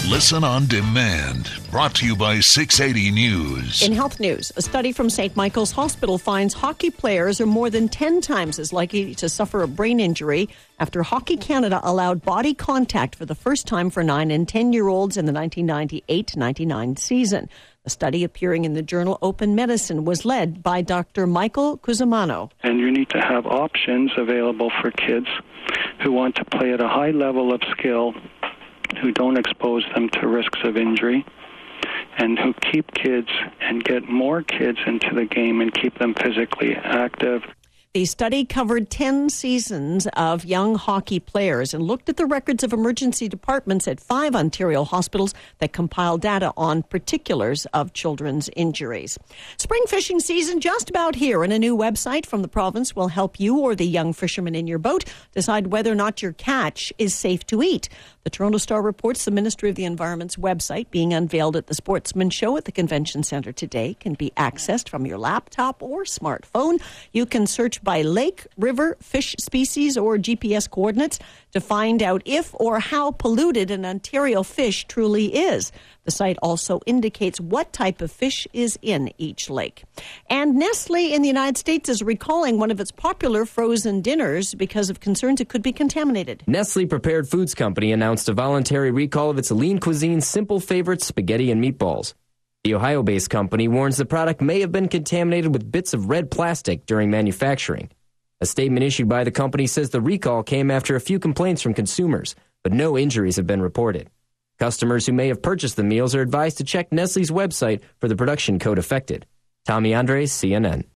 Listen on demand. Brought to you by 680 News. In health news, a study from St. Michael's Hospital finds hockey players are more than 10 times as likely to suffer a brain injury after Hockey Canada allowed body contact for the first time for 9 and 10-year-olds in the 1998-99 season. The study, appearing in the journal Open Medicine, was led by Dr. Michael Cusimano. And you need to have options available for kids who want to play at a high level of skill, who don't expose them to risks of injury, and who keep kids and get more kids into the game and keep them physically active. The study covered 10 seasons of young hockey players and looked at the records of emergency departments at 5 Ontario hospitals that compile data on particulars of children's injuries. Spring fishing season just about here, and a new website from the province will help you or the young fisherman in your boat decide whether or not your catch is safe to eat. The Toronto Star reports the Ministry of the Environment's website, being unveiled at the Sportsman Show at the Convention Centre today, can be accessed from your laptop or smartphone. You can search by lake, river, fish species, or GPS coordinates to find out if or how polluted an Ontario fish truly is. The site also indicates what type of fish is in each lake. And Nestle in the United States is recalling one of its popular frozen dinners because of concerns it could be contaminated. Nestle Prepared Foods Company announced a voluntary recall of its Lean Cuisine Simple Favorite spaghetti and meatballs. The Ohio-based company warns the product may have been contaminated with bits of red plastic during manufacturing. A statement issued by the company says the recall came after a few complaints from consumers, but no injuries have been reported. Customers who may have purchased the meals are advised to check Nestle's website for the production code affected. Tommy Andres, CNN.